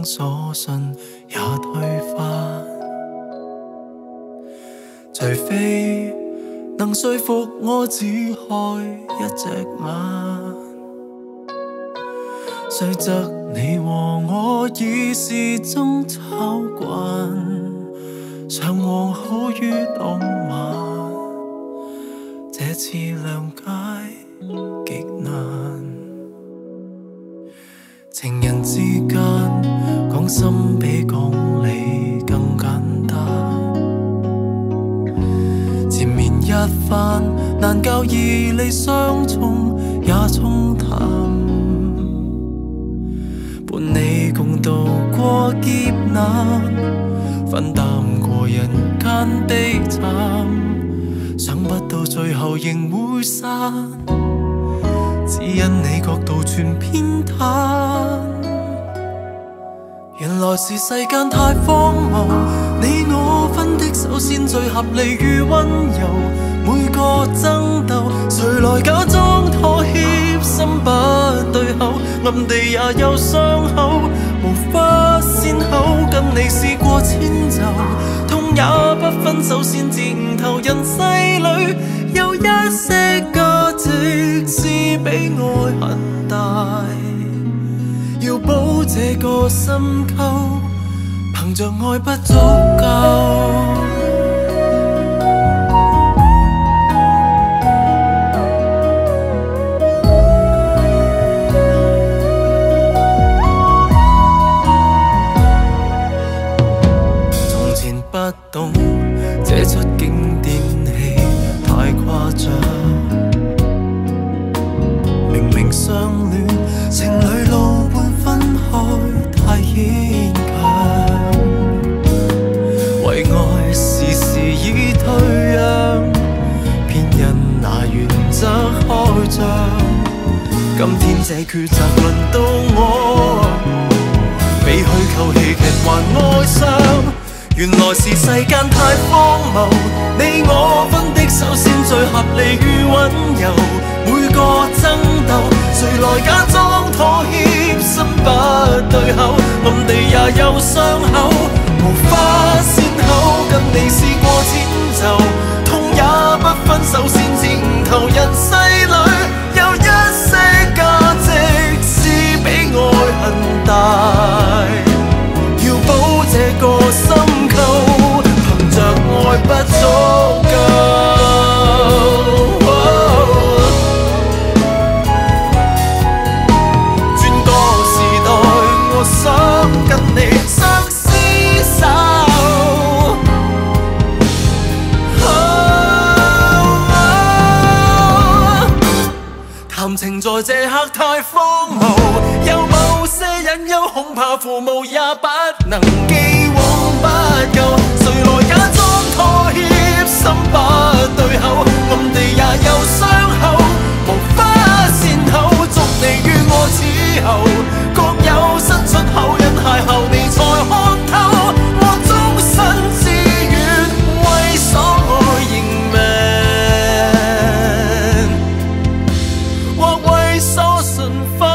所信也推翻，除非能說服我只開一隻眼，雖則你和我已是爭吵慣，尚和好於當晚，這次諒解極難。情人之間講心比講理更簡單，纏綿一番難教義理相衝也沖淡，伴你共渡過劫難，分擔過人間悲慘，想不到最後仍會散，只因你角度全偏袒。原來是世間太荒謬，你我分的手先最合理與溫柔，每個爭鬥誰來假裝妥協，心不對口，暗地也有傷口，無法善後。跟你試過遷就，痛也不分手先至悟透，人世裏有一些價值是比愛很大，要補這個深溝，憑着愛不足夠。從前不懂這出經典戲太誇張，明明相戀情侶路伴分開太牽強，為愛時時已退讓，騙人拿原則開張，今天這抉擇輪到我，比虛構戲劇還哀傷。原來是世間太荒謬，你我分的手先最合理與溫柔，每個爭鬥誰來假裝妥協，心不對口，暗地也有傷口，無法善後。跟你試過遷就，痛也不分手先至悟透，人世裏有一些價值是比愛很大，要補這個心溝，憑着愛不足夠。轉個時代，我想跟你相廝守。談情在這刻太荒謬，有某些隱憂，恐怕父母也不能既往不咎。誰來假裝妥協，心不對口，暗地也有傷口，無法善後。祝你與我此後各有伸出口，因邂逅你才看透，我終身志願為所愛認命，或為所信。